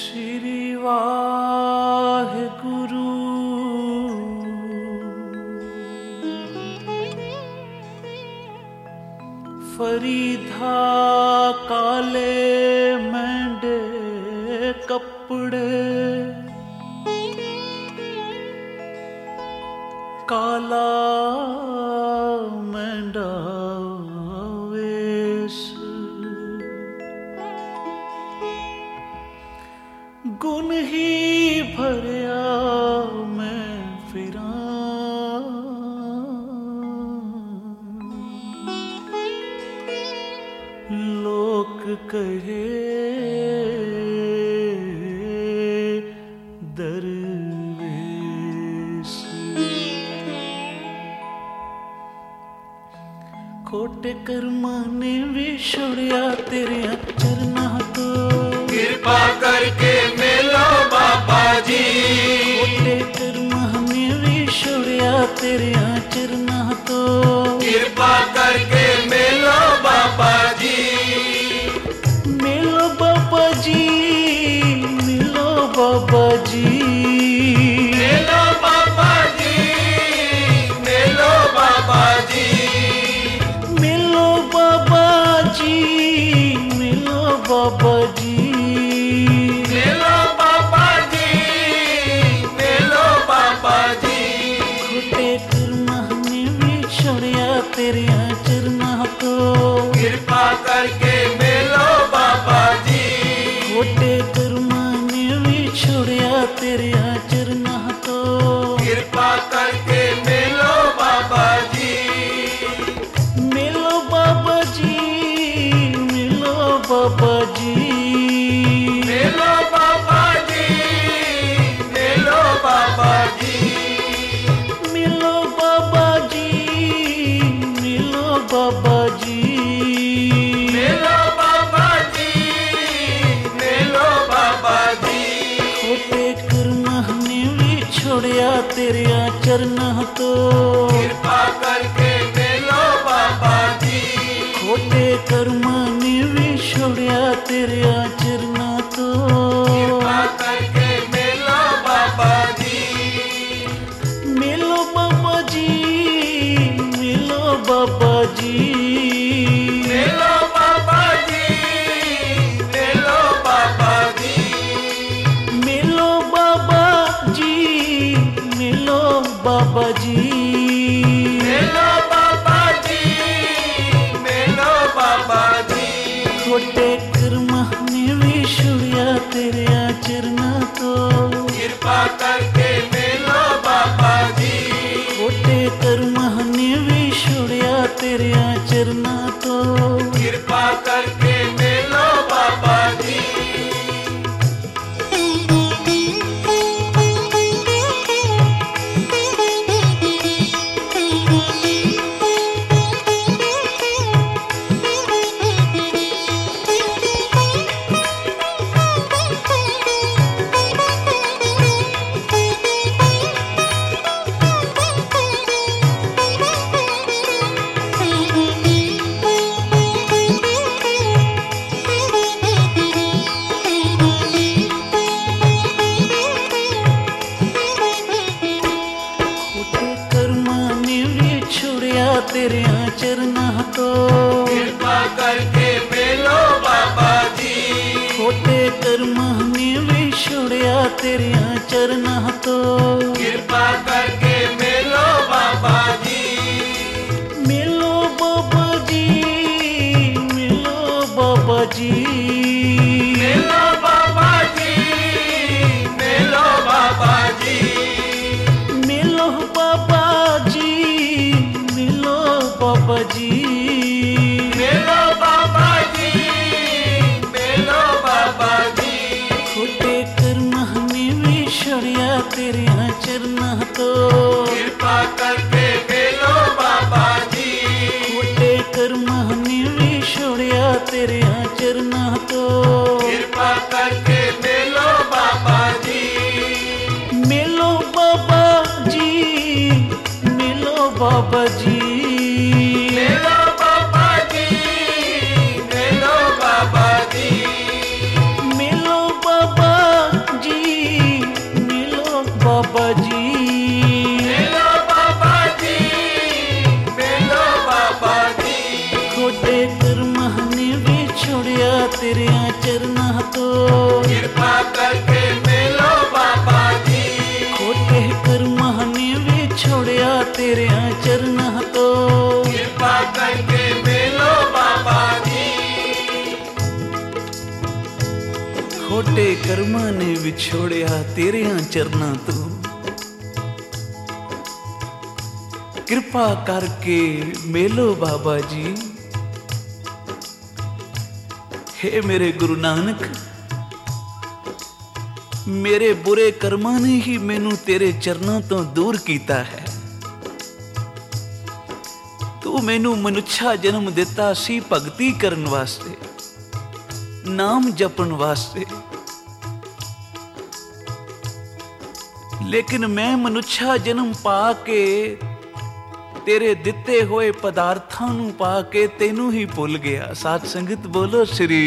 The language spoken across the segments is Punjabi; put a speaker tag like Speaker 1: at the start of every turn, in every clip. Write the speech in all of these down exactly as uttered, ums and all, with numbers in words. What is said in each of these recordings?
Speaker 1: श्री वाहिगुरु फरीदा काले मेंढे कपड़े काला मेंढा वेश गुण ही भरिया मैं फिरा लोक कहे दरवेश खोटे कर्मा ने भी छोड़िया तेरे चरना तो
Speaker 2: कृपा करके मिलो बाबा जी।
Speaker 1: खोटे कर्मा ने भी छोड़िया तेरे चरना तो
Speaker 2: कृपा करके मिलो बाबा जी।
Speaker 1: मिलो बाबा जी मिलो बाबा जी
Speaker 2: मिलो बाबा जी मिलो बाबा जी
Speaker 1: मिलो बाबा जी मिलो बाबा जी
Speaker 2: मिलो बाबा जी मिलो बाबा जी।
Speaker 1: खोटे कर्मा ने भी छोड़िया तेरे चरना तो
Speaker 2: कृपा करके मिलो बाबा जी।
Speaker 1: खोटे कर्मा ने भी छोड़िया तेरे चरना तो
Speaker 2: कृपा करके मिलो बाबा जी।
Speaker 1: मिलो बाबा जी मिलो बाबा जी
Speaker 2: मिलो बाबा जी मिलो बाबा जी
Speaker 1: मिलो बाबा जी मिलो बाबा जी
Speaker 2: मिलो बाबा जी मिलो बाबा जी।
Speaker 1: खोटे कर्मा ने भी छोड़िया तेरे चरना तो
Speaker 2: कृपा करके मिलो बाबा जी।
Speaker 1: खोटे कर्मा ने भी छोड़िया तेरे चरना तो
Speaker 2: कृपा करके मिलो बाबा जी।
Speaker 1: मिलो बाबा जी मिलो बाबा जी
Speaker 2: मिलो बाबा जी मिलो बाबा जी
Speaker 1: मिलो बाबा जी मिलो बाबा जी
Speaker 2: मिलो बाबा जी मिलो बाबा जी।
Speaker 1: खोटे कर्मा ने भी छोड़िया तेरे चरना तो
Speaker 2: कृपा करके मिलो बाबा जी।
Speaker 1: खोटे कर्मा ने भी छोड़िया तेरे चरना तो
Speaker 2: कृपा करके मिलो बाबा जी।
Speaker 1: खोटे कर्मा ने भी छोड़िया तेरे चरना तो
Speaker 2: कृपा करके मिलो बाबा जी।
Speaker 1: खोटे कर्मा ने भी छोड़िया तेरे चरना तो
Speaker 2: कृपा करके मिलो बाबा जी।
Speaker 1: मिलो बाबा जी मिलो बाबा जी
Speaker 2: मिलो बाबा जी मिलो बाबा जी
Speaker 1: मिलो बाबा जी मिलो बाबा जी
Speaker 2: मिलो बाबा जी मिलो बाबा जी।
Speaker 1: खोटे कर्मा ने भी छोड़िया तेरे चरना तो
Speaker 2: कृपा करके मिलो बाबा जी।
Speaker 1: खोटे कर्मा ने भी छोड़िया तेरे चरना तो
Speaker 2: कृपा करके मिलो बाबा जी।
Speaker 1: मिलो बाबा जी मिलो बाबा जी
Speaker 2: मिलो बाबा जी मिलो बाबा जी
Speaker 1: मिलो बाबा खोटे कर्मां ने विछोड़िया तेरिया चरना तो
Speaker 2: कृपा करके मिलो बाबा जी।
Speaker 1: खोटे कर्मां ने विछोड़िया तेरिया चरना तो
Speaker 2: कृपा करके मिलो बाबा जी।
Speaker 1: खोटे कर्मां ने विछोड़िया तेरिया चरना तो कृपा करके मेलो बाबा जी। हे मेरे गुरु नानक, मेरे बुरे कर्मां ने ही मैनू तेरे चरनां तो दूर कीता है। तू मैनू मनुष्या जन्म दिता सी भगती करन वास्ते, नाम जपन वास्ते, लेकिन मैं मनुष्या जन्म पा के तेरे दिते होए पदार्थां नूं पा के तेनू ही भुल गया। साध संगत बोलो श्री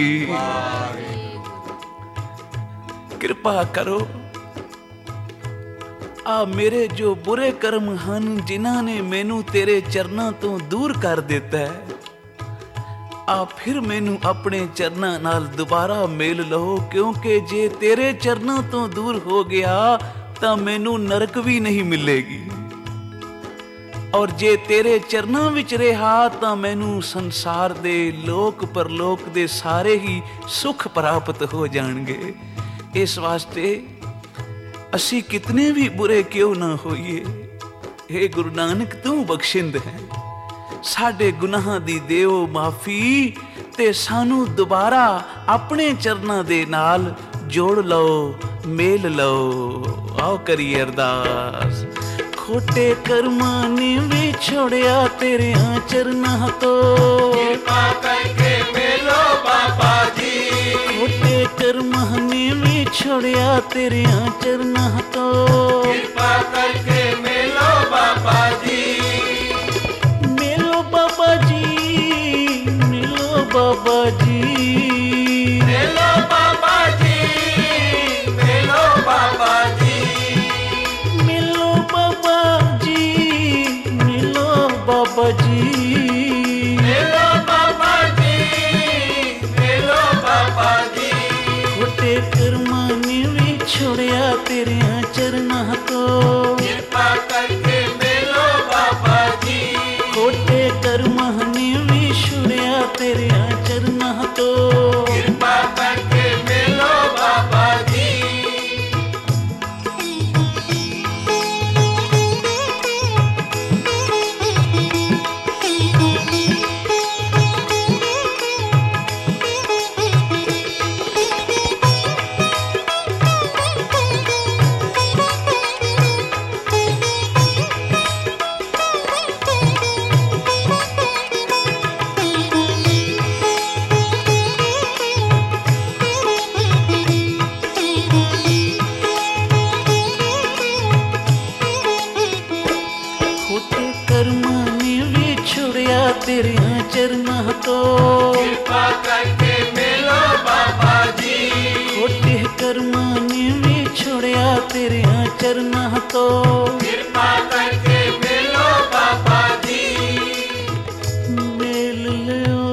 Speaker 1: कृपा करो। आ मेरे जो बुरे कर्म हन जिन्हां ने मैनू तेरे चरनां तो दूर कर दिता है, आ फिर मैनू अपने चरनां नाल दोबारा मेल लो, क्योंकि जे तेरे चरनां तो दूर हो गया तां मैनू नरक भी नहीं मिलेगी, और जे तेरे चरनां विच रहा तां मैनू संसार दे लोक परलोक दे सारे ही सुख प्राप्त हो जाणगे। इस वास्ते असी कितने भी बुरे क्यों ना होइए, हे गुरु नानक तू बख्शिंद है, साडे गुनाहां दी देओ माफी ते सानू दोबारा अपने चरनां दे नाल जोड़ लो, मेल लो। आओ करिए अरदास। खोटे कर्मां ने विछोड़िया तेरिया चरनां तो
Speaker 2: कृपा करके मिलो बाबा जी।
Speaker 1: खोटे कर्मां ने विछोड़िया तेरिया चरनां तो
Speaker 2: कृपा करके मिलो बाबा जी।
Speaker 1: मिलो बाबा जी, मिलो बाबा जी,
Speaker 2: मिलो बाबा जी, मिलो बाबा जी।
Speaker 1: मिलो बाबा जी, मिलो बाबा जी,
Speaker 2: मिलो बाबा जी, मिलो बाबा जी।
Speaker 1: खोटे कर्मां ने विछोड़िया तेरिया चरनां तो
Speaker 2: कृपा करके मिलो बाबा जी।
Speaker 1: खोटे कर्मां ने विछोड़िया तेरिया चरनां तो
Speaker 2: कृपा करके मिलो बाबा जी।
Speaker 1: खोटे कर्मां ने विछोड़िया तेरिया चरनां तो
Speaker 2: कृपा करके मिलो बाबा जी।
Speaker 1: खोटे कर्मां ने विछोड़िया तेरिया चरनां तो
Speaker 2: कृपा करके मिलो बाबा जी।
Speaker 1: मेल लो,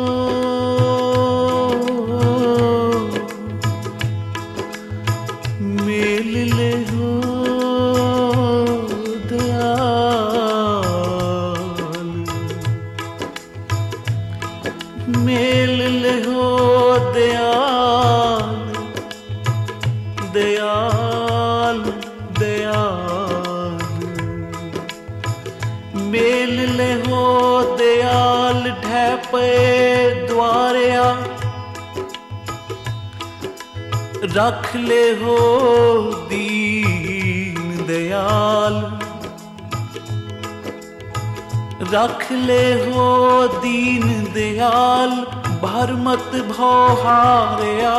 Speaker 1: मेल ले हो दयाल, मेल ले हो दयाल, दयाल दयाल, मेल ले हो दयाल ढैपे द्वारिया, रख ले हो दीन दयाल, रख ले हो दीन दयाल, भर मत भव हारिया,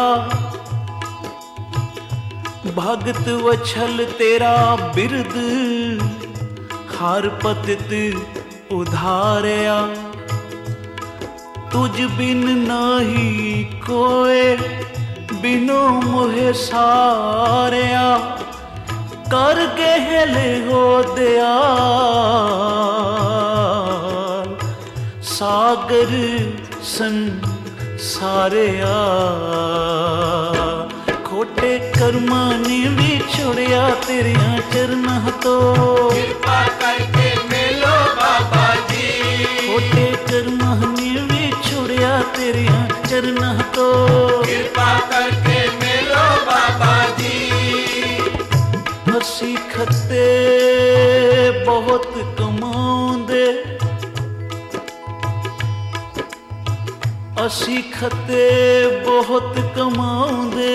Speaker 1: भगत वछल तेरा बिरद, हर पतित उधारिया, तुझ बिन नाही कोय, बिनो मोहे सारिया, कर गहले हो दयाल, सागर संसारिया खोटे कर्मां ने भी छोड़िया तेरिया चरनां तो
Speaker 2: कृपा करके मिलो बाबा जी
Speaker 1: खोटे कर्मां ने भी छोड़िया तेरिया चरनां तो
Speaker 2: कृपा करके मिलो बाबा जी
Speaker 1: असी खते बहुत कमाउंदे असी खते बहुत कमाउंदे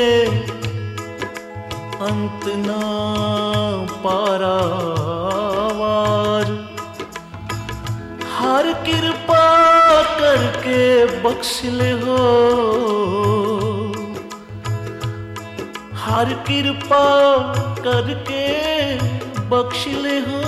Speaker 1: अंत ना पारावार हर कृपा करके बख्श ले हो हर कृपा करके बख्श ले हो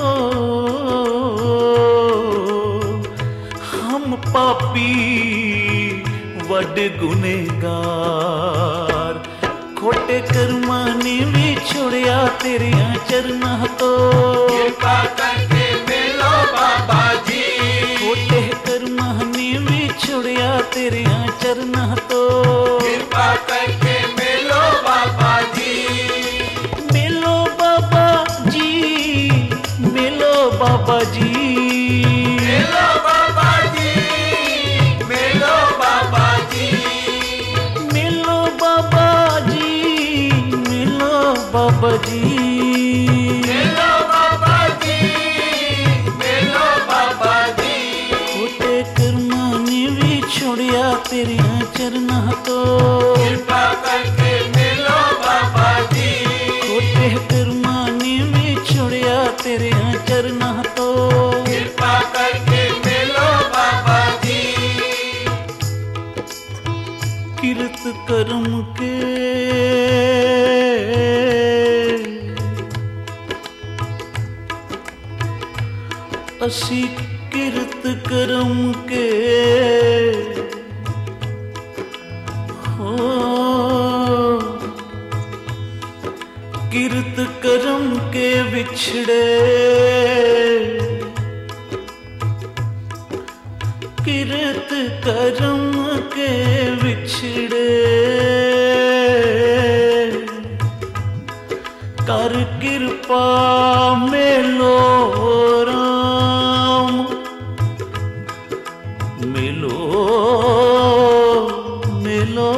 Speaker 1: हम पापी वड गुनेगार खोटे कर्मां ने भी छोड़िया तेरिया चरनां तो
Speaker 2: कृपा करके मिलो बाबा जी
Speaker 1: खोटे कर्मां ने भी छोड़िया तेरिया चरनां तो
Speaker 2: कृपा करके मिलो बाबा जी
Speaker 1: मिलो बाबा जी मिलो बाबा जी
Speaker 2: मिलो बाबा जी मिलो बाबा जी
Speaker 1: मिलो बाबा जी मिलो बाबा जी
Speaker 2: मिलो बाबा जी मिलो बाबा जी
Speaker 1: खोटे कर्मां ने भी छोड़िया तेरिया चरनां तो
Speaker 2: कृपा करके मिलो बाबा जी
Speaker 1: खोटे कर्मां ने भी छोड़िया तेरिया चरनां तो
Speaker 2: कृपा करके मिलो बाबा जी
Speaker 1: किरत कर्म के असी किरत कर्म के हो किरत कर्म के बिछड़े किरत कर्म के बिछड़े कर कृपा मिलो राम मिलो मिलो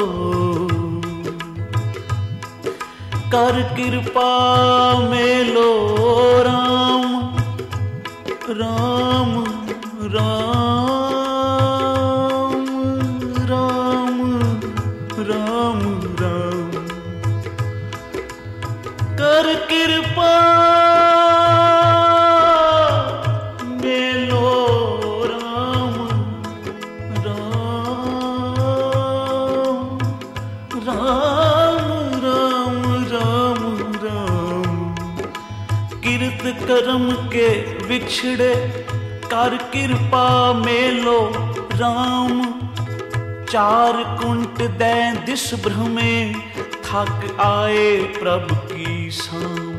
Speaker 1: कर कृपा मिलो राम राम राम राम राम राम कर कृपा मिलो राम राम राम राम राम राम किरत कर्म के बिछड़े कर कृपा मेलो राम चार कुंट दै दिस भ्रमे थक आए प्रभु की शाम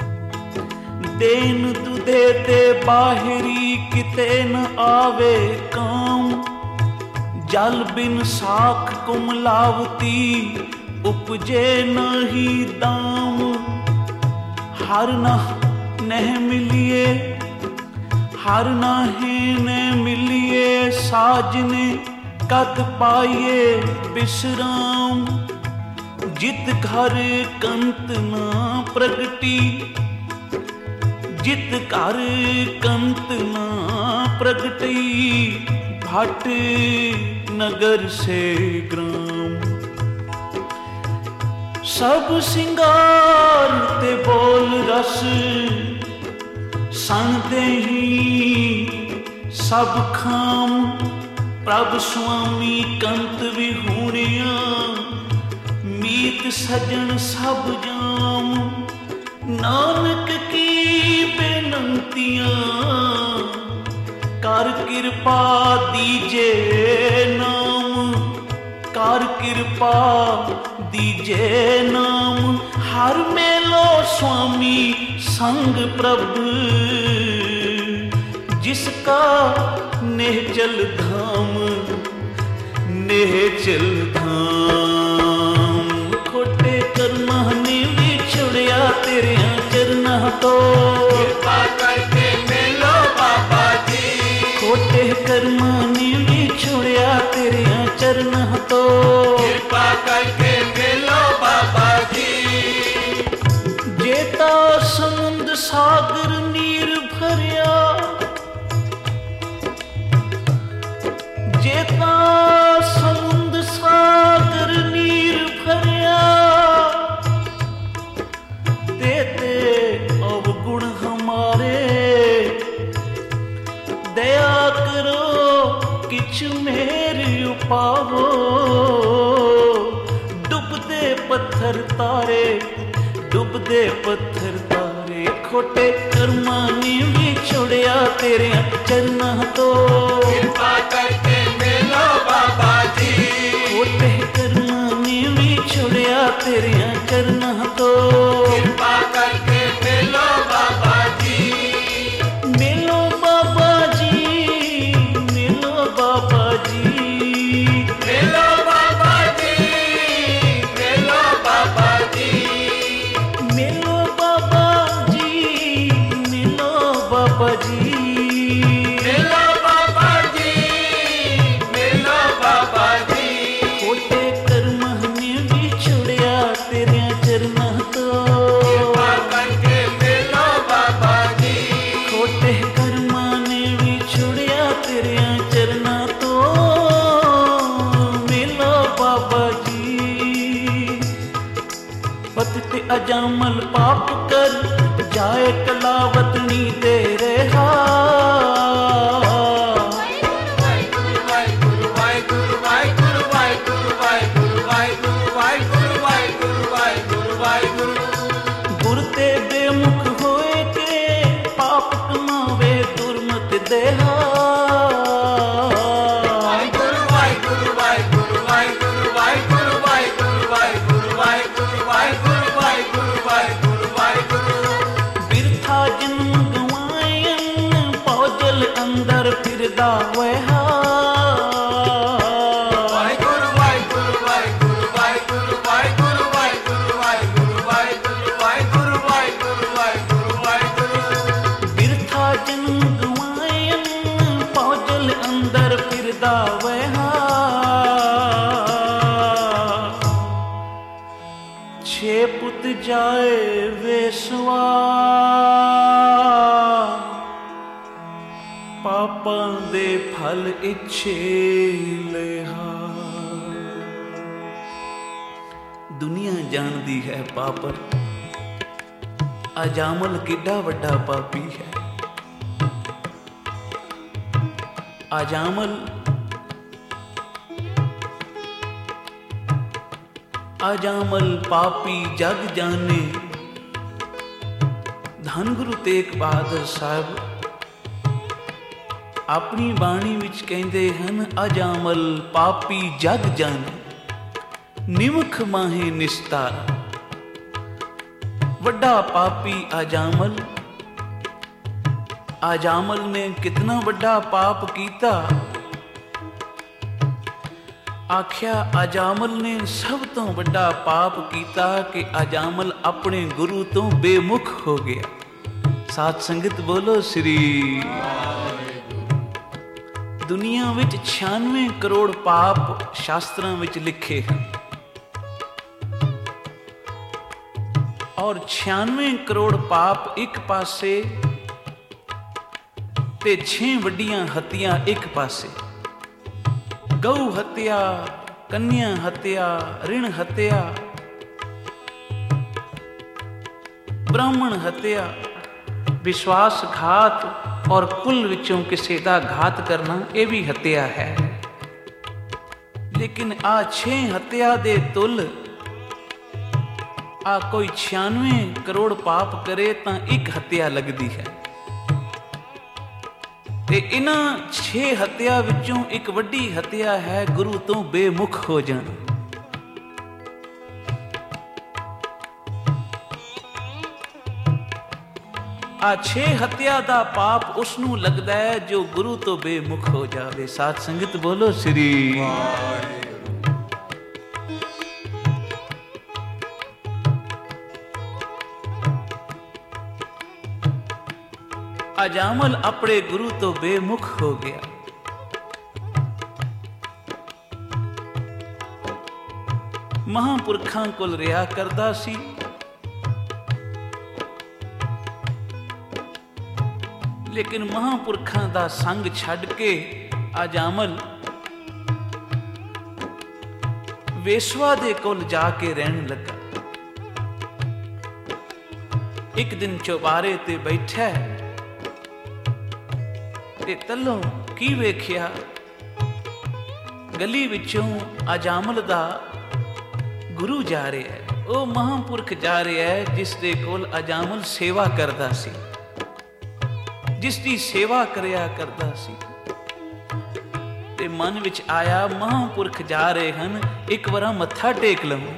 Speaker 1: देन दुधे ते बाहरी किते न आवे काम जल बिन साख कुमलावती उपजे नहीं दाम हर न नह मिलिए हर नाहे ने मिलिए साजने कद पाइए विश्राम जित घर कंत ना प्रगटी जित घर कंत ना प्रगटी भट नगर से ग्राम सब सिंगार ते बोल रस सन देही सब खाम प्रभ स्वामी कंत विहूणिया मीत सजन सब जाम नानक की बेनंतियां कर कृपा दीजे नाम कर कृपा दीजे नाम हर मेलो स्वामी संग प्रभु जिसका ਨਿਹਚਲ ਧਾਮ ਨਿਹਚਲ ਧਾਮ ਖੋਟੇ ਕਰਮਾਂ ਨੇ ਵਿਛੜਿਆ ਤੇਰਿਆਂ ਚਰਨਾਂ ਤੋਂ
Speaker 2: ਕਿਰਪਾ ਕਰਕੇ ਮਿਲੋ ਬਾਬਾ ਜੀ
Speaker 1: ਖੋਟੇ ਕਰਮਾਂ ਨੇ ਵਿਛੜਿਆ ਤੇਰਿਆਂ ਚਰਨਾਂ ਤੋਂ
Speaker 2: ਕਿਰਪਾ ਕਰਕੇ ਮਿਲੋ ਬਾਬਾ ਜੀ
Speaker 1: ਜੇ ਤਾਂ ਸਮੁੰਦ ਸਾਗਰ ਨੀਰ ਭਰਿਆ ਜੇ ਤਾਂ ਸਮੁੰਦ ਸਾਗਰ ਨੀਰ ਭਰਿਆ ਤੇ ਤੇ ਅਵਗੁਣ ਹਮਾਰੇ ਦਇਆ ਕਰੋ ਕਿਛ ਮੇਰ ਉਪਾਵੋ ਡੁੱਬਦੇ ਪੱਥਰ ਤਾਰੇ ਡੁੱਬਦੇ ਪੱਥਰ ਤਾਰੇ ਖੋਟੇ ਕਰਮਾਂ ਨੇ ਵਿਛੜਿਆ ਤੇਰਿਆਂ ਚਰਨਾਂ ਤੋਂ
Speaker 2: ਕਿਰਪਾ ਕਰਕੇ ਮਿਲੋ ਬਾਬਾ ਜੀ
Speaker 1: ਖੋਟੇ ਕਰਮਾਂ ਨੇ ਵਿਛੜਿਆ ਤੇਰਿਆਂ ਚਰਨਾਂ ਤੋਂ
Speaker 2: ਕਿਰਪਾ ਕਰਕੇ ਮਿਲੋ ਬਾਬਾ ਜੀ
Speaker 1: ਮਿਲੋ ਬਾਬਾ ਜੀ ਮਿਲੋ ਬਾਬਾ ਜੀ
Speaker 2: ਮਿਲੋ ਬਾਬਾ ਜੀ ਮਿਲੋ ਬਾਬਾ ਜੀ
Speaker 1: ਮਿਲੋ ਬਾਬਾ ਜੀ ਮਿਲੋ ਬਾਬਾ ਜੀ
Speaker 2: ਮਿਲੋ ਬਾਬਾ ਜੀ ਮਿਲੋ ਬਾਬਾ ਜੀ
Speaker 1: ਖੋਟੇ ਕਰਮਾਂ ਨੇ ਵਿਛੜਿਆ ਤੇਰਿਆਂ ਚਰਨਾਂ ਤੋਂ
Speaker 2: ਕਿਰਪਾ ਕਰਕੇ ਮਿਲੋ ਬਾਬਾ ਜੀ
Speaker 1: ਖੋਟੇ ਕਰਮਾਂ ਨੇ ਵਿਛੜਿਆ ਤੇਰਿਆਂ ਚਰਨਾਂ ਤੋਂ ਮਿਲੋ ਬਾਬਾ ਜੀ ਪਤਿਤ ਅਜਾਮਲ ਪਾਪ ਕਰ ਜਾਏ ਕਲਾਵਤਨੀ ਤੇ ਰਹਾ
Speaker 2: ਵਾਹਿਗੁਰੂ ਵਾਹਿਗੁਰੂ ਵਾਹਿਗੁਰੂ ਵਾਹਿਗੁਰੂ ਵਾਹਿਗੁਰੂ ਵਾਹਿਗੁਰੂ ਵਾਹਿਗੁਰੂ ਵਾਹਿਗੁਰੂ ਵਾਹਿਗੁਰੂ ਵਾਹਿਗੁਰੂ ਵਾਹਿਗੁਰੂ
Speaker 1: ਗੁਰ ਤੇ ਬੇਮੁਖ ਹੋਏ ਕੇ ਪਾਪ ਕਮਾਵੇ ਦੁਰਮਤ ਦੇਹਾ
Speaker 2: ਵਾਹਿਗੁਰੂ ਵਾਹਿਗੁਰੂ ਵਾਹਿਗੁਰੂ ਵਾਹਿਗੁਰੂ ਵਾਹਿਗੁਰੂ ਵਾਹਿਗੁਰੂ ਵਾਹਿਗੁਰੂ ਵਾਹਿਗੁਰੂ ਵਾਹਿਗੁਰੂ ਵਾਹਿਗੁਰੂ ਵਾਹਿਗੁਰੂ ਵਾਹਿਗੁਰੂ
Speaker 1: ਬਿਰਥਾ ਜਨਮ ਗਵਾਇਨ ਪੌਜਲ ਅੰਦਰ ਫਿਰਦਾ ਵਹਾ
Speaker 2: ਵਾਹਿਗੁਰੂ ਵਾਹਿਗੁਰੂ ਵਾਹਿਗੁਰੂ ਵਾਹਿਗੁਰੂ ਵਾਹਿਗੁਰੂ ਵਾਹਿਗੁਰੂ ਵਾਹਿਗੁਰੂ ਵਾਹਿਗੁਰੂ ਵਾਹਿਗੁਰੂ ਵਾਹਿਗੁਰੂ ਵਾਹਿਗੁਰੂ ਵਾਹਿਗੁਰੂ
Speaker 1: ਬਿਰਥਾ ਜਨਮ ਗਵਾਇਨ ਪੌਜਲ ਅੰਦਰ ਫਿਰਦਾ ਵਹਾ ਛੇ ਪੁੱਤ ਜਾਏ ਵੇਸਵਾ ਪਾਪਾਂ ਦੇ ਫਲ ਇੱਛੇ ਲਿਹਾ ਦੁਨੀਆ ਜਾਣਦੀ ਹੈ ਪਾਪਰ ਅਜਾਮਲ ਕਿੱਡਾ ਵੱਡਾ ਪਾਪੀ ਹੈ ਅਜਾਮਲ ਅਜਾਮਲ ਪਾਪੀ ਜਗ ਜਾਣੇ ਧੰਨ ਗੁਰੂ ਤੇਗ ਬਹਾਦਰ ਸਾਹਿਬ ਆਪਣੀ ਬਾਣੀ ਵਿੱਚ ਕਹਿੰਦੇ ਹਨ ਅਜਾਮਲ ਪਾਪੀ ਜਗ ਜਾਣੇ ਨਿਮਖ ਮਾਹੇ ਨਿਸਤਾਰਾ ਵੱਡਾ ਪਾਪੀ ਅਜਾਮਲ ਅਜਾਮਲ ਨੇ ਕਿਤਨਾ ਵੱਡਾ ਪਾਪ ਕੀਤਾ ਆਖਿਆ ਅਜਾਮਲ ਨੇ ਸਭ ਤੋਂ ਵੱਡਾ ਪਾਪ ਕੀਤਾ ਕਿ ਅਜਾਮਲ ਆਪਣੇ ਗੁਰੂ ਤੋਂ ਬੇਮੁਖ ਹੋ ਗਿਆ ਸਾਧ ਸੰਗਤ ਬੋਲੋ ਸ੍ਰੀ ਦੁਨੀਆ ਵਿੱਚ ਛਿਆਨਵੇਂ ਕਰੋੜ ਪਾਪ ਸ਼ਾਸਤਰਾਂ ਵਿੱਚ ਲਿਖੇ ਹਨ ਔਰ ਛਿਆਨਵੇਂ ਕਰੋੜ ਪਾਪ ਇੱਕ ਪਾਸੇ ਤੇ ਛੇ ਵੱਡੀਆਂ ਹੱਤਿਆਂ ਇੱਕ ਪਾਸੇ ਗਊ ਹੱਤਿਆ ਕੰਨਿਆ ਹੱਤਿਆ ਰਿਣ ਹੱਤਿਆ ਬ੍ਰਾਹਮਣ ਹੱਤਿਆ ਵਿਸ਼ਵਾਸਘਾਤ ਔਰ ਕੁਲ ਵਿੱਚੋਂ ਕਿਸੇ ਦਾ ਘਾਤ ਕਰਨਾ ਇਹ ਵੀ ਹੱਤਿਆ ਹੈ ਲੇਕਿਨ ਆ ਛੇ ਹੱਤਿਆ ਦੇ ਤੁਲ ਆ ਕੋਈ ਛਿਆਨਵੇਂ ਕਰੋੜ ਪਾਪ ਕਰੇ ਤਾਂ ਇੱਕ ਹੱਤਿਆ ਲੱਗਦੀ ਹੈ ਤੇ ਇਹਨਾਂ ਛੇ ਹੱਤਿਆ ਵਿੱਚੋਂ ਇੱਕ ਵੱਡੀ ਹੱਤਿਆ ਹੈ ਗੁਰੂ ਤੋਂ ਬੇਮੁਖ ਹੋ ਜਾਣਾ ਆ ਛੇ ਹੱਤਿਆ ਦਾ ਪਾਪ ਉਸ ਨੂੰ ਲੱਗਦਾ ਹੈ ਜੋ ਗੁਰੂ ਤੋਂ ਬੇਮੁਖ ਹੋ ਜਾਵੇ। ਸਾਧ ਸੰਗਤ ਬੋਲੋ ਸ੍ਰੀ ਵਾਹਿਗੁਰੂ। ਅਜਾਮਲ ਆਪਣੇ ਗੁਰੂ ਤੋਂ ਬੇਮੁਖ ਹੋ ਗਿਆ। ਮਹਾਂਪੁਰਖਾਂ ਕੋਲ ਰਿਹਾ ਕਰਦਾ ਸੀ। ਲੇਕਿਨ ਮਹਾਂਪੁਰਖਾਂ ਦਾ ਸੰਗ ਛੱਡ ਕੇ ਅਜਾਮਲ ਵੇਸ਼ਵਾ ਦੇ ਕੋਲ ਜਾ ਕੇ ਰਹਿਣ ਲੱਗਾ। ਇੱਕ ਦਿਨ ਚੌਬਾਰੇ ਤੇ ਬੈਠਾ ਤੇ ਤੱਲੋਂ ਕੀ ਵੇਖਿਆ, ਗਲੀ ਵਿੱਚੋਂ ਅਜਾਮਲ ਦਾ ਗੁਰੂ ਜਾ ਰਿਹਾ ਹੈ। ਉਹ ਮਹਾਂਪੁਰਖ ਜਾ ਰਿਹਾ ਹੈ ਜਿਸ ਦੇ ਕੋਲ ਅਜਾਮਲ ਸੇਵਾ ਕਰਦਾ ਸੀ, ਜਿਸ ਦੀ ਸੇਵਾ ਕਰਿਆ ਕਰਦਾ ਸੀ। ਤੇ ਮਨ ਵਿੱਚ ਆਇਆ ਮਹਾਂਪੁਰਖ ਜਾ ਰਹੇ ਹਨ, ਇੱਕ ਵਾਰ ਮੱਥਾ ਟੇਕ ਲਵਾਂ।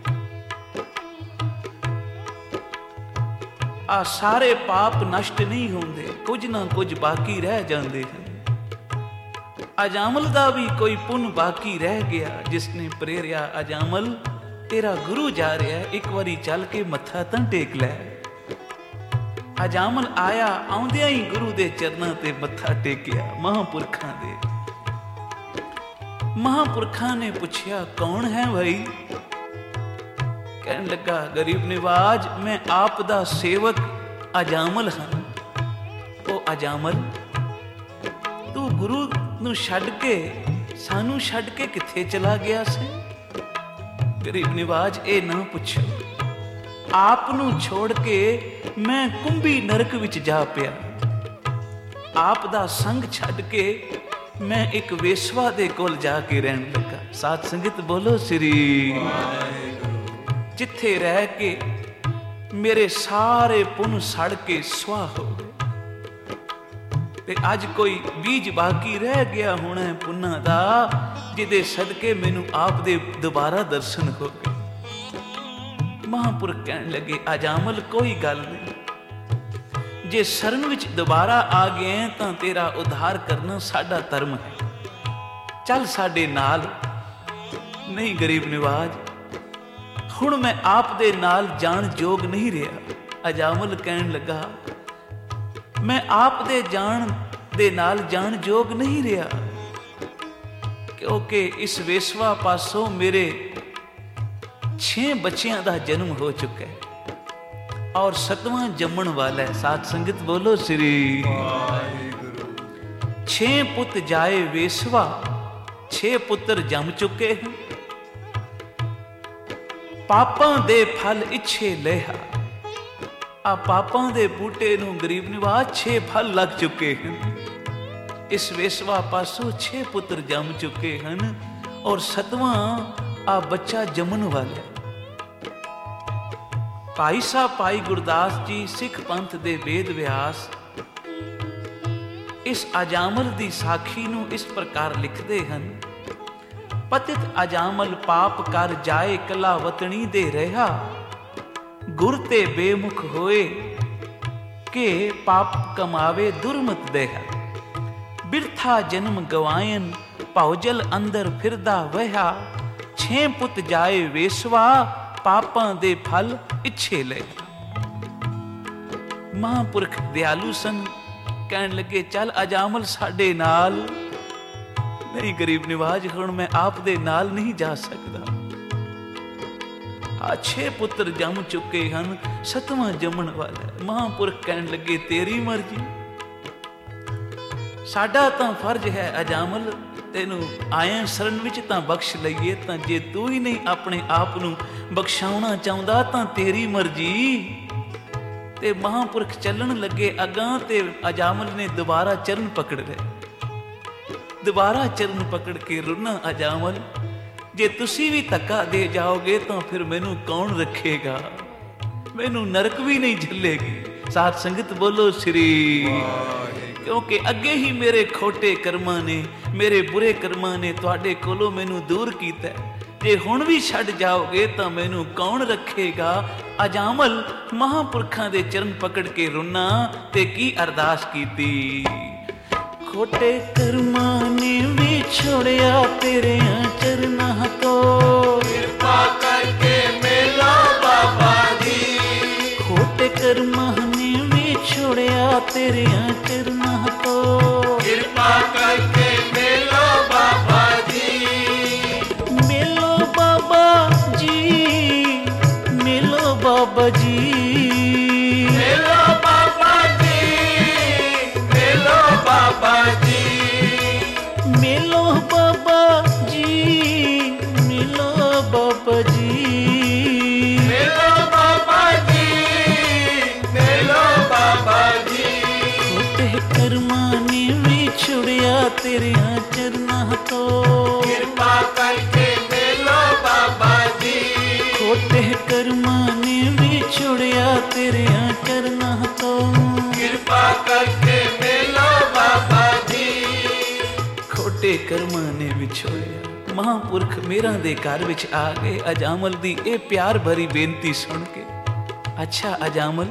Speaker 1: ਆ ਸਾਰੇ ਪਾਪ ਨਸ਼ਟ ਨਹੀਂ ਹੁੰਦੇ, ਕੁਝ ਨਾ ਕੁਝ ਬਾਕੀ ਰਹਿ ਜਾਂਦੇ ਹਨ। ਅਜਾਮਲ ਦਾ ਵੀ ਕੋਈ ਪੁੰਨ ਬਾਕੀ ਰਹਿ ਗਿਆ, ਜਿਸ ਨੇ ਪ੍ਰੇਰਿਆ ਅਜਾਮਲ ਤੇਰਾ ਗੁਰੂ ਜਾ ਰਿਹਾ, ਇੱਕ ਵਾਰੀ ਚੱਲ ਕੇ ਮੱਥਾ ਤਾਂ ਟੇਕ ਲੈ। ਅਜਾਮਲ ਆਇਆ, ਆਉਂਦਿਆਂ ਹੀ ਗੁਰੂ ਦੇ ਚਰਨਾਂ ਤੇ ਮੱਥਾ ਟੇਕਿਆ ਮਹਾਂਪੁਰਖਾਂ ਦੇ। ਮਹਾਂਪੁਰਖਾਂ ਨੇ ਪੁੱਛਿਆ ਕੌਣ ਹੈ ਭਾਈ? ਕਹਿਣ ਲੱਗਾ ਗਰੀਬ ਨਿਵਾਜ, ਮੈਂ ਆਪ ਦਾ ਸੇਵਕ ਅਜਾਮਲ ਹਾਂ। ਉਹ ਅਜਾਮਲ, ਤੂੰ ਗੁਰੂ ਨੂੰ ਛੱਡ ਕੇ ਸਾਨੂੰ ਛੱਡ ਕੇ ਕਿੱਥੇ ਚਲਾ ਗਿਆ ਸੀ? ਗਰੀਬ ਨਿਵਾਜ, ਇਹ ਨਾ ਪੁੱਛੋ। ਆਪ ਨੂੰ ਛੋੜ ਕੇ ਮੈਂ ਕੁੰਭੀ ਨਰਕ ਵਿੱਚ ਜਾ ਪਿਆ। ਆਪ ਦਾ ਸੰਗ ਛੱਡ ਕੇ ਮੈਂ ਇੱਕ ਵੇਸ਼ਵਾ ਦੇ ਕੋਲ ਜਾ ਕੇ ਰਹਿਣ ਲੱਗਾ। ਸਾਧ ਸੰਗਤ ਬੋਲੋ ਸ੍ਰੀ ਵਾਹਿਗੁਰੂ। ਜਿੱਥੇ ਰਹਿ ਕੇ ਮੇਰੇ ਸਾਰੇ ਪੁੰਨ ਸੜ ਕੇ ਸੁਆਹ ਹੋ ਗਏ ਤੇ ਅੱਜ ਕੋਈ ਬੀਜ ਬਾਕੀ ਰਹਿ ਗਿਆ ਹੋਣਾ ਪੁੰਨਾਂ ਦਾ, ਜਿਹਦੇ ਸਦਕੇ ਮੈਨੂੰ ਆਪ ਦੇ ਦੁਬਾਰਾ ਦਰਸ਼ਨ ਹੋ ਗਏ। ਮਹਾਂਪੁਰਖ ਕਹਿਣ ਲੱਗੇ ਅਜਾਮਲ, ਕੋਈ ਗੱਲ ਨਹੀਂ, ਜੇ ਸ਼ਰਨ ਵਿੱਚ ਦੁਬਾਰਾ ਆ ਗਏ ਤਾਂ ਤੇਰਾ ਉਧਾਰ ਕਰਨਾ ਸਾਡਾ ਧਰਮ ਹੈ, ਚੱਲ ਸਾਡੇ ਨਾਲ। ਨਹੀਂ ਗਰੀਬ ਨਿਵਾਜ, ਹੁਣ ਮੈਂ ਆਪ ਦੇ ਨਾਲ ਜਾਣ ਯੋਗ ਨਹੀਂ ਰਿਹਾ। ਅਜਾਮਲ ਕਹਿਣ ਲੱਗਾ ਮੈਂ ਆਪ ਦੇ ਜਾਣ ਦੇ ਨਾਲ ਜਾਣ ਯੋਗ ਨਹੀਂ ਰਿਹਾ, ਕਿਉਂਕਿ ਇਸ ਵੇਸ਼ਵਾ ਪਾਸੋਂ ਮੇਰੇ ਛੇ ਬੱਚਿਆਂ ਦਾ ਜਨਮ ਹੋ ਚੁੱਕਾ ਹੈ ਔਰ ਸਤਵਾਂ ਜੰਮਣ ਵਾਲਾ ਹੈ। ਸਾਧ ਸੰਗਤ ਬੋਲੋ ਸ੍ਰੀ ਵਾਹਿਗੁਰੂ। ਛੇ ਪੁੱਤ ਜਾਏ ਵੇਸ਼ਵਾ, ਛੇ ਪੁੱਤਰ ਜੰਮ ਚੁੱਕੇ ਹਨ। ਪਾਪਾਂ ਦੇ ਫਲ ਇੱਛੇ ਲਿਆ, ਆ ਪਾਪਾਂ ਦੇ ਬੂਟੇ ਨੂੰ ਗਰੀਬ ਨਿਵਾਜ ਛੇ ਫਲ ਲੱਗ ਚੁੱਕੇ ਹਨ। ਇਸ ਵੇਸ਼ਵਾ ਪਾਸੋਂ ਛੇ ਪੁੱਤਰ ਜੰਮ ਚੁੱਕੇ ਹਨ ਔਰ ਸਤਵਾਂ ਆ ਬੱਚਾ ਜੰਮਣ ਵਾਲਾ। ਭਾਈ ਸਾਹਿਬ ਭਾਈ ਗੁਰਦਾਸ ਜੀ ਸਿੱਖ ਪੰਥ ਦੇ ਵੇਦ ਵਿਆਸ ਇਸ ਅਜਾਮਲ ਦੀ ਸਾਖੀ ਨੂੰ ਇਸ ਪ੍ਰਕਾਰ ਲਿਖਦੇ ਹਨ। ਪਤਿਤ ਅਜਾਮਲ ਪਾਪ ਕਰ ਜਾਏ ਕਲਾ ਵਤਣੀ ਦੇ ਰਿਹਾ, ਗੁਰ ਤੇ ਬੇਮੁਖ ਹੋਏ ਕਿ ਪਾਪ ਕਮਾਵੇ ਦੁਰਮਤ ਦੇਹਾ। ਬਿਰਥਾ ਜਨਮ ਗਵਾਇਨ ਭਉਜਲ ਅੰਦਰ ਫਿਰਦਾ ਵਹਾ, ਛੇ ਪੁੱਤ ਜਾਏ ਵੇਸ਼ਵਾ ਪਾਪਾਂ ਦੇ ਫਲ ਇੱਛੇ ਲੈ। ਮਹਾਂਪੁਰਖ ਦਿਆਲੂ ਸਨ, ਕਹਿਣ ਲੱਗੇ ਚੱਲ ਅਜਾਮਲ ਸਾਡੇ ਨਾਲ। ਨਹੀਂ ਗਰੀਬ ਨਿਵਾਜ, ਹੁਣ ਮੈਂ ਆਪ ਦੇ ਨਾਲ ਨਹੀਂ ਜਾ ਸਕਦਾ। ਆ ਛੇ ਪੁੱਤਰ ਜੰਮ ਚੁੱਕੇ ਹਨ, ਸਤਵਾਂ ਜੰਮਣ ਵਾਲਾ। ਮਹਾਂਪੁਰਖ ਕਹਿਣ ਲੱਗੇ ਤੇਰੀ ਮਰਜ਼ੀ, ਸਾਡਾ ਤਾਂ ਫਰਜ਼ ਹੈ ਅਜਾਮਲ ਤੈਨੂੰ ਆਏ ਸ਼ਰਨ ਵਿੱਚ ਤਾਂ ਬਖਸ਼ ਲਈਏ, ਤਾਂ ਜੇ ਤੂੰ ਹੀ ਨਹੀਂ ਆਪਣੇ ਆਪ ਨੂੰ ਬਖਸ਼ਾਉਣਾ ਚਾਹੁੰਦਾ ਤਾਂ ਤੇਰੀ ਮਰਜ਼ੀ। ਤੇ ਮਹਾਂਪੁਰਖ ਚੱਲਣ ਲੱਗੇ ਅਗਾਂਹ ਤੇ ਅਜਾਮਲ ਨੇ ਦੁਬਾਰਾ ਚਰਨ ਪਕੜ ਲਏ। ਦੁਬਾਰਾ ਚਰਨ ਪਕੜ ਕੇ ਰੁਨਾ ਅਜਾਮਲ, ਜੇ ਤੁਸੀਂ ਵੀ ਧੱਕਾ ਦੇ ਜਾਓਗੇ ਤਾਂ ਫਿਰ ਮੈਨੂੰ ਕੌਣ ਰੱਖੇਗਾ, ਮੈਨੂੰ ਨਰਕ ਵੀ ਨਹੀਂ ਝੱਲੇਗੀ। ਸਾਧ ਸੰਗਤ ਬੋਲੋ ਸ੍ਰੀ, ਕਿਉਂਕਿ ਅੱਗੇ ਹੀ ਮੇਰੇ ਖੋਟੇ ਕਰਮਾਂ ਨੇ, ਮੇਰੇ ਬੁਰੇ ਕਰਮਾਂ ਨੇ ਤੁਹਾਡੇ ਕੋਲੋਂ ਮੈਨੂੰ ਦੂਰ ਕੀਤਾ। ਜੇ ਹੁਣ ਵੀ ਛੱਡ ਜਾਓਗੇ ਤਾਂ ਮੈਨੂੰ ਕੌਣ ਰੱਖੇਗਾ। ਅਜਾਮਲ ਮਹਾਂਪੁਰਖਾਂ ਦੇ ਚਰਨ ਪਕੜ ਕੇ ਰੁੰਨਾ ਤੇ ਕੀ ਅਰਦਾਸ ਕੀਤੀ। ਖੋਟੇ ਕਰਮਾਂ ਨੇ ਵੀ ਛੋੜਿਆ ਤੇਰਿਆਂ ਚਰਨਾਂ ਤੋਂ,
Speaker 2: ਕਿਰਪਾ ਕਰਕੇ ਮਿਲੋ ਬਾਬਾ ਜੀ।
Speaker 1: ਖੋਟੇ ਕਰਮਾਂ ਨੇ ਵੀ ਛੋੜਿਆ ਤੇਰਿਆਂ ਚਰਨਾਂ ਤੋਂ,
Speaker 2: ਕਿਰਪਾ ਕਰਕੇ ਮਿਲੋ ਬਾਬਾ ਜੀ।
Speaker 1: ਮਿਲੋ ਬਾਬਾ ਜੀ, ਮਿਲੋ ਬਾਬਾ ਜੀ,
Speaker 2: ਮਿਲੋ ਬਾਬਾ ਜੀ, ਮਿਲੋ ਬਾਬਾ ਜੀ,
Speaker 1: ਮਿਲੋ ਬਾਬਾ ਜੀ, ਮਿਲੋ ਬਾਬਾ ਜੀ,
Speaker 2: ਮਿਲੋ ਬਾਬਾ ਜੀ, ਮਿਲੋ ਬਾਬਾ ਜੀ।
Speaker 1: ਖੋਟੇ ਕਰਮਾਂ ਨੇ ਵੀ ਛੁੜਿਆ ਤੇਰਿਆਂ ਚਰਨਾਂ ਤੋਂ,
Speaker 2: ਕਿਰਪਾ ਕਰਕੇ ਮਿਲੋ ਬਾਬਾ ਜੀ।
Speaker 1: ਖੋਟੇ ਕਰਮਾਂ ਨੇ ਵੀ ਛੁੜਿਆ ਤੇਰਿਆਂ ਚਰਨਾਂ ਤੋਂ,
Speaker 2: ਕਿਰਪਾ ਕਰਕੇ ਮਿਲੋ ਬਾਬਾ ਜੀ।
Speaker 1: ਖੋਟੇ ਕਰਮਾਂ ਨੇ ਵਿਛੋੜਿਆ। ਮਹਾਂਪੁਰਖ ਮੇਰਾਂ ਦੇ ਘਰ ਵਿੱਚ ਆ ਗਏ ਅਜਾਮਲ ਦੀ ਇਹ ਪਿਆਰ ਭਰੀ ਬੇਨਤੀ ਸੁਣ ਕੇ। ਅੱਛਾ ਅਜਾਮਲ,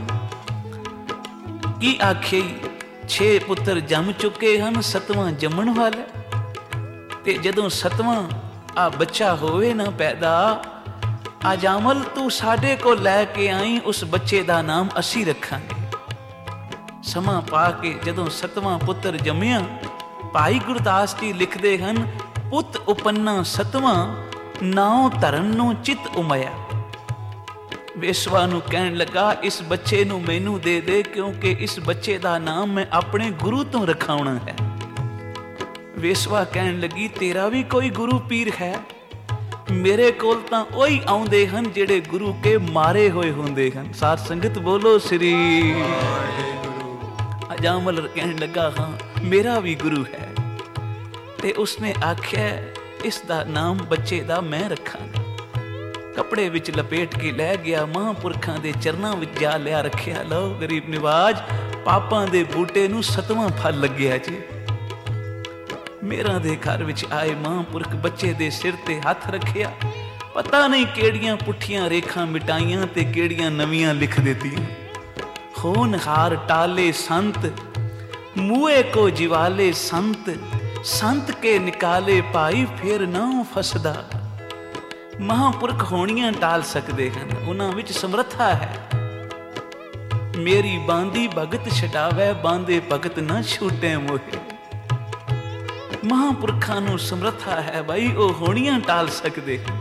Speaker 1: ਕੀ ਆਖੇ, ਛੇ ਪੁੱਤਰ ਜੰਮ ਚੁੱਕੇ ਹਨ, ਸਤਵਾਂ ਜੰਮਣ ਵਾਲਾ, ਤੇ ਜਦੋਂ ਸਤਵਾਂ ਆ ਬੱਚਾ ਹੋਵੇ ਨਾ ਪੈਦਾ, ਅਜਾਮਲ ਤੂੰ ਸਾਡੇ ਕੋਲ ਲੈ ਕੇ ਆਈ, ਉਸ ਬੱਚੇ ਦਾ ਨਾਮ ਅਸੀਂ ਰੱਖਾਂਗੇ। ਸਮਾਂ ਪਾ ਕੇ ਜਦੋਂ ਸਤਵਾਂ ਪੁੱਤਰ ਜੰਮਿਆ, ਭਾਈ ਗੁਰਦਾਸ ਜੀ ਲਿਖਦੇ ਹਨ, ਪੁੱਤ ਉਪੰਨਾ ਸਤਵਾਂ, ਨਾਉ ਧਰਨ ਨੂੰ ਚਿਤ ਉਮਇਆ। ਵੇਸਵਾ ਨੂੰ ਕਹਿਣ ਲੱਗਾ, ਇਸ ਬੱਚੇ ਨੂੰ ਮੈਨੂੰ ਦੇ ਦੇ, ਕਿਉਂਕਿ ਇਸ ਬੱਚੇ ਦਾ ਨਾਮ ਮੈਂ ਆਪਣੇ ਗੁਰੂ ਤੋਂ ਰਖਾਉਣਾ ਹੈ। ਵੇਸਵਾ ਕਹਿਣ ਲੱਗੀ, ਤੇਰਾ ਵੀ ਕੋਈ ਗੁਰੂ ਪੀਰ ਹੈ? ਮੇਰੇ ਕੋਲ ਤਾਂ ਉਹੀ ਆਉਂਦੇ ਹਨ ਜਿਹੜੇ ਗੁਰੂ ਕੇ ਮਾਰੇ ਹੋਏ ਹੁੰਦੇ ਹਨ। ਸਾਧ ਸੰਗਤ ਬੋਲੋ ਸ੍ਰੀ ਵਾਹਿਗੁਰੂ। ਅਜਾਮਲ ਕਹਿਣ ਲੱਗਾ, ਹਾਂ ਮੇਰਾ ਵੀ ਗੁਰੂ ਹੈ। ਤੇ ਉਸਨੇ ਆਖਿਆ, ਇਸ ਦਾ ਨਾਮ ਬੱਚੇ ਦਾ ਮੈਂ ਰੱਖਾਂਗਾ। ਕੱਪੜੇ ਵਿੱਚ ਲਪੇਟ ਕੇ ਲੈ ਗਿਆ, ਮਹਾਂਪੁਰਖਾਂ ਦੇ ਚਰਨਾਂ ਵਿੱਚ ਜਾ ਲਿਆ ਰੱਖਿਆ। ਲਓ ਗਰੀਬ ਨਿਵਾਜ, ਪਾਪਾਂ ਦੇ ਬੂਟੇ ਨੂੰ ਸਤਵਾਂ ਫਲ ਲੱਗਿਆ ਜੀ। ਮੇਰਾਂ ਦੇ ਘਰ ਵਿੱਚ ਆਏ ਮਹਾਂਪੁਰਖ ਬੱਚੇ ਦੇ ਸਿਰ ਤੇ ਹੱਥ ਰੱਖਿਆ। ਪਤਾ ਨਹੀਂ ਕਿਹੜੀਆਂ ਪੁੱਠੀਆਂ ਰੇਖਾਂ ਮਿਟਾਈਆਂ ਤੇ ਕਿਹੜੀਆਂ ਨਵੀਆਂ ਲਿਖ ਦਿੱਤੀਆਂ। ਹੋਨਹਾਰ ਟਾਲੇ ਸੰਤ, ਮੂਏ ਕੋ ਜਿਵਾਲੇ ਸੰਤ, ਸੰਤ ਕੇ ਨਿਕਾਲੇ ਭਾਈ ਫਿਰ ਨਾ ਫਸਦਾ। ਮਹਾਂਪੁਰਖ ਹੋਣੀਆਂ ਟਾਲ ਸਕਦੇ ਹਨ, ਉਹਨਾਂ ਵਿੱਚ ਸਮਰੱਥਾ ਹੈ। ਮੇਰੀ ਬਾਂਦੀ ਭਗਤ ਛਡਾਵੇ, ਬਾਂਦੇ ਭਗਤ ਨਾ ਛੂਟੇ ਮੋਹੇ। ਮਹਾਂਪੁਰਖਾਂ ਨੂੰ ਸਮਰੱਥਾ ਹੈ ਬਾਈ, ਉਹ ਹੋਣੀਆਂ ਟਾਲ ਸਕਦੇ ਹਨ।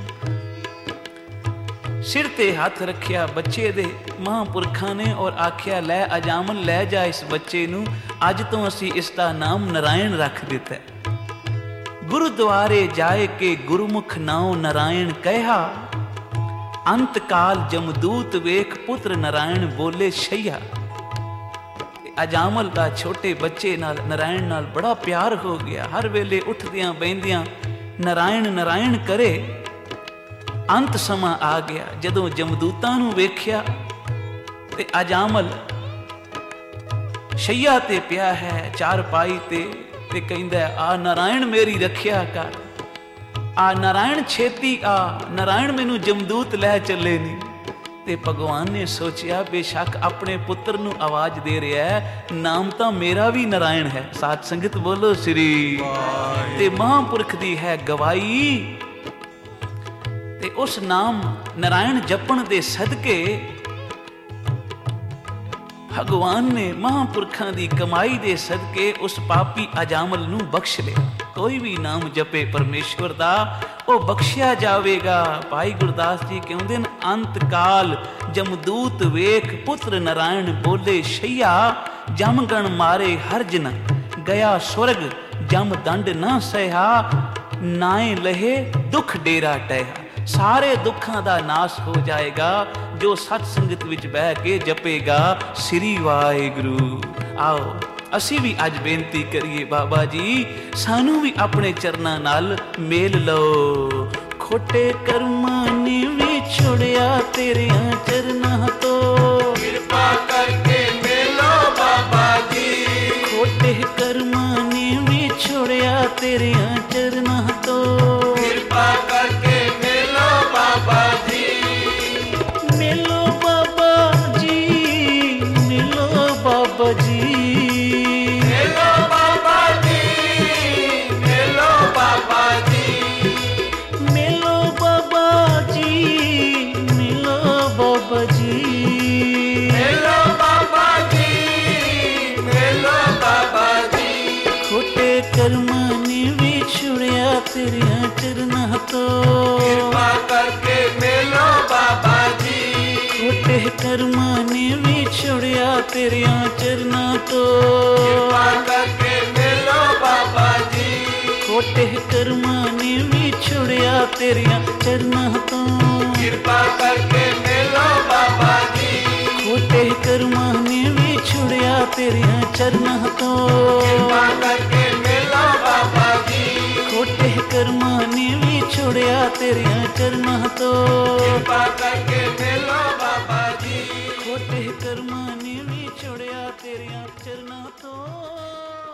Speaker 1: ਸਿਰ ਤੇ ਹੱਥ ਰੱਖਿਆ ਬੱਚੇ ਦੇ ਮਹਾਂਪੁਰਖਾਂ ਨੇ ਔਰ ਆਖਿਆ, ਲੈ ਅਜਾਮਲ ਲੈ ਜਾ ਇਸ ਬੱਚੇ ਨੂੰ, ਅੱਜ ਤੋਂ ਅਸੀਂ ਇਸ ਦਾ ਨਾਮ ਨਰਾਇਣ ਰੱਖ ਦਿੱਤਾ। ਗੁਰਦੁਆਰੇ ਜਾਏ ਕੇ ਗੁਰਮੁਖ ਨਾਉ ਨਰਾਇਣ ਕਹਿਆ, ਅੰਤ ਕਾਲ ਜਮਦੂਤ ਵੇਖ ਪੁੱਤਰ ਨਰਾਇਣ ਬੋਲੇ ਸ਼ਈਆ। ਅਜਾਮਲ ਦਾ ਛੋਟੇ ਬੱਚੇ ਨਾਲ ਨਰਾਇਣ ਨਾਲ ਬੜਾ ਪਿਆਰ ਹੋ ਗਿਆ। ਹਰ ਵੇਲੇ ਉੱਠਦਿਆਂ ਬਹਿੰਦਿਆਂ ਨਰਾਇਣ ਨਰਾਇਣ ਕਰੇ। ਅੰਤ ਸਮਾਂ ਆ ਗਿਆ, ਜਦੋਂ ਜਮਦੂਤਾਂ ਨੂੰ ਵੇਖਿਆ ਤੇ ਅਜਾਮਲ ਸ਼ਈਆ ਤੇ ਪਿਆ ਹੈ, ਚਾਰ ਪਾਈ ਤੇ ਤੇ ਕਹਿੰਦਾ, ਆ ਨਰਾਇਣ ਮੇਰੀ ਰੱਖਿਆ ਕਰ, ਆ ਨਰਾਇਣ ਛੇਤੀ ਆ, ਨਰਾਇਣ ਮੈਨੂੰ ਜਮਦੂਤ ਲੈ ਚੱਲੇ ਨੀ। ਤੇ ਭਗਵਾਨ ਨੇ ਸੋਚਿਆ, ਬੇਸ਼ੱਕ ਆਪਣੇ ਪੁੱਤਰ ਨੂੰ ਆਵਾਜ਼ ਦੇ ਰਿਹਾ ਹੈ, ਨਾਮ ਤਾਂ ਮੇਰਾ ਵੀ ਨਰਾਇਣ ਹੈ। ਸਾਧ ਸੰਗਤ ਬੋਲੋ ਸ੍ਰੀ। ਤੇ ਮਹਾਂਪੁਰਖ ਦੀ ਹੈ ਗਵਾਈ, ਤੇ ਉਸ ਨਾਮ ਨਰਾਇਣ ਜਪਣ ਦੇ ਸਦਕੇ ਭਗਵਾਨ ਨੇ ਮਹਾਂਪੁਰਖਾਂ ਦੀ ਕਮਾਈ ਦੇ ਸਦਕੇ ਉਸ ਪਾਪੀ ਅਜਾਮਲ ਨੂੰ ਬਖਸ਼ ਲਿਆ। ਕੋਈ ਵੀ ਨਾਮ ਜਪੇ ਪਰਮੇਸ਼ਵਰ ਦਾ, ਉਹ ਬਖਸ਼ਿਆ ਜਾਵੇਗਾ। ਭਾਈ ਗੁਰਦਾਸ ਜੀ ਕਹਿੰਦੇ ਨੇ, ਅੰਤ ਕਾਲ ਜਮਦੂਤ ਵੇਖ ਪੁੱਤਰ ਨਰਾਇਣ ਬੋਲੇ ਸ਼ਈਆ, ਜਮ ਗਣ ਮਾਰੇ ਹਰਜ ਨ ਗਿਆ ਸੁਰਗ, ਜਮ ਦੰਡ ਨਾ ਸਹਾ, ਨਾਏ ਲਹੇ ਦੁੱਖ ਡੇਰਾ ਟਹਿਆ। ਸਾਰੇ ਦੁੱਖਾਂ ਦਾ ਨਾਸ ਹੋ ਜਾਏਗਾ ਜੋ ਸਤ ਸੰਗਤ ਵਿੱਚ ਬਹਿ ਕੇ ਜਪੇਗਾ ਸ੍ਰੀ ਵਾਹਿਗੁਰੂ। ਆਓ ਅਸੀਂ ਵੀ ਅੱਜ ਬੇਨਤੀ ਕਰੀਏ, ਬਾਬਾ ਜੀ ਸਾਨੂੰ ਵੀ ਆਪਣੇ ਚਰਨਾਂ ਨਾਲ ਮੇਲ ਲਓ। ਖੋਟੇ ਕਰਮਾਂ ਨੇ ਵੀ ਛੁੜਿਆ ਤੇਰਿਆਂ ਚਰਨਾਂ ਤੋਂ,
Speaker 2: ਕਿਰਪਾ ਕਰਕੇ ਮਿਲੋ ਬਾਬਾ ਜੀ।
Speaker 1: ਖੋਟੇ ਕਰਮਾਂ ਨੇ ਵੀ ਛੁੜਿਆ ਤੇਰਿਆਂ ਚਰਨਾਂ ਤੋਂ,
Speaker 2: ਕਿਰਪਾ ਕਰਕੇ ਮਿਲੋ
Speaker 1: ਤੋਂ
Speaker 2: ਕਿਰਪਾ ਕਰਕੇ ਮਿਲੋ ਬਾਬਾ ਜੀ।
Speaker 1: ਖੋਟੇ ਕਰਮਾਂ ਨੇ ਵੀ ਛੁੜਿਆ ਤੇਰਿਆਂ ਚਰਨਾਂ ਤੋਂ
Speaker 2: ਕਿਰਪਾ ਕਰਕੇ ਮਿਲੋ ਬਾਬਾ ਜੀ।
Speaker 1: ਖੋਟੇ ਕਰਮਾਂ ਨੇ ਵੀ ਛੁੜਿਆ ਤੇਰਿਆਂ ਚਰਨਾਂ ਤੋਂ
Speaker 2: ਕਿਰਪਾ ਕਰਕੇ ਮਿਲੋ ਬਾਬਾ ਜੀ।
Speaker 1: ਖੋਟੇ ਕਰਮਾਂ ਨੇ ਵੀ ਛੁੜਿਆ ਤੇਰਿਆਂ ਚਰਨਾਂ ਤੋਂ
Speaker 2: ਕਿਰਪਾ ਕਰਕੇ ਮਿਲੋ ਬਾਬਾ ਜੀ।
Speaker 1: ਖੋਟੇ ਕਰਮਾਂ ਨੇ ਵੀ ਛੁੜਿਆ ਤੇਰਿਆਂ ਚਰਨਾਂ ਤੋਂ
Speaker 2: ਕਿਰਪਾ ਕਰਕੇ ਮਿਲੋ ਬਾਬਾ ਜੀ।
Speaker 1: ਖੋਟੇ ਕਰਮਾਂ ਨੇ ਵੀ ਛੁੜਿਆ ਤੇਰਿਆਂ ਚਰਨਾਂ ਤੋਂ।